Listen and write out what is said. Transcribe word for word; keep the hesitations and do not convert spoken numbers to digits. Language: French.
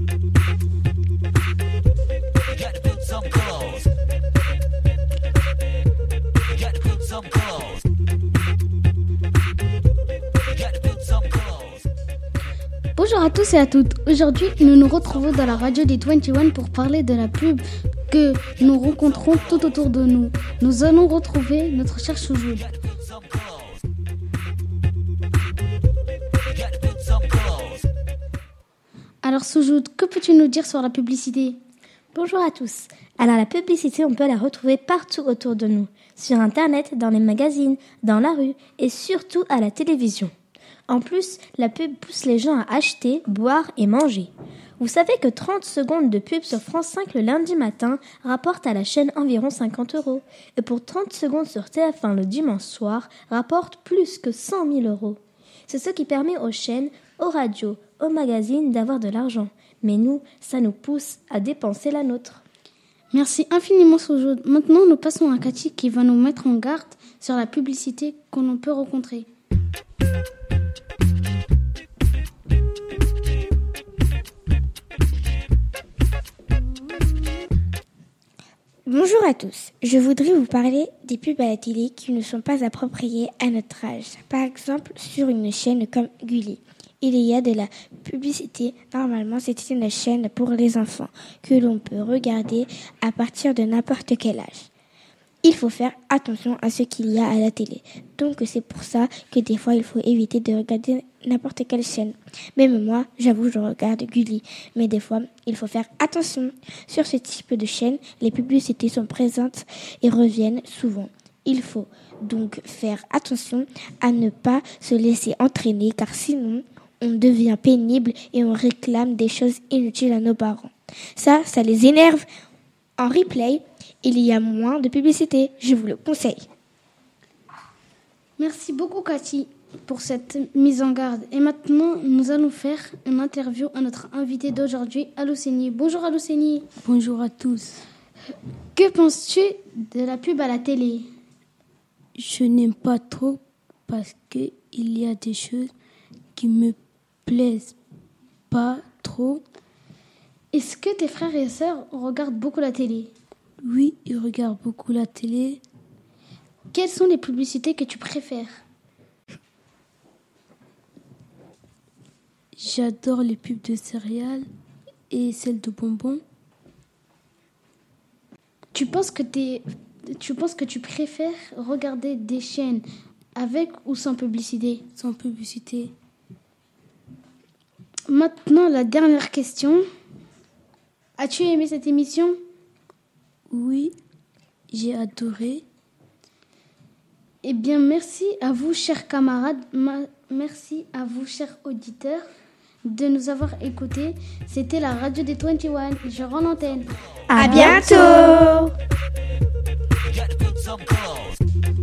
Bonjour à tous et à toutes. Aujourd'hui, nous nous retrouvons dans la radio des vingt et un pour parler de la pub que nous rencontrons tout autour de nous. Nous allons retrouver notre cher Soujoud. Alors Soujoud, que peux-tu nous dire sur la publicité ? Bonjour à tous. Alors la publicité, on peut la retrouver partout autour de nous. Sur Internet, dans les magazines, dans la rue et surtout à la télévision. En plus, la pub pousse les gens à acheter, boire et manger. Vous savez que trente secondes de pub sur France cinq le lundi matin rapportent à la chaîne environ cinquante euros. Et pour trente secondes sur T F un le dimanche soir, rapportent plus que cent mille euros. C'est ce qui permet aux chaînes, aux radios, aux magazines d'avoir de l'argent. Mais nous, ça nous pousse à dépenser la nôtre. Merci infiniment Soujoud. Maintenant, nous passons à Cathy qui va nous mettre en garde sur la publicité que l'on peut rencontrer. Bonjour à tous, je voudrais vous parler des pubs à la télé qui ne sont pas appropriées à notre âge. Par exemple, sur une chaîne comme Gulli, il y a de la publicité. Normalement, c'est une chaîne pour les enfants que l'on peut regarder à partir de n'importe quel âge. Il faut faire attention à ce qu'il y a à la télé. Donc c'est pour ça que des fois il faut éviter de regarder n'importe quelle chaîne. Même moi, j'avoue, je regarde Gulli. Mais des fois, il faut faire attention. Sur ce type de chaîne, les publicités sont présentes et reviennent souvent. Il faut donc faire attention à ne pas se laisser entraîner car sinon, on devient pénible et on réclame des choses inutiles à nos parents. Ça, ça les énerve. En replay, il y a moins de publicité, je vous le conseille. Merci beaucoup Cathy pour cette mise en garde. Et maintenant, nous allons faire une interview à notre invité d'aujourd'hui, Alocénie. Bonjour Alocénie. Bonjour à tous. Que penses-tu de la pub à la télé ? Je n'aime pas trop parce qu'il y a des choses qui me plaisent pas trop. Est-ce que tes frères et sœurs regardent beaucoup la télé ? Oui, ils regardent beaucoup la télé. Quelles sont les publicités que tu préfères ? J'adore les pubs de céréales et celles de bonbons. Tu penses que t'es, tu penses que tu préfères regarder des chaînes avec ou sans publicité ? Sans publicité. Maintenant, la dernière question. As-tu aimé cette émission ? Oui, j'ai adoré. Eh bien, merci à vous, chers camarades. Ma- merci à vous, chers auditeurs, de nous avoir écoutés. C'était la radio des vingt et un. Je rends l'antenne. À bientôt. Gotta put some clothes.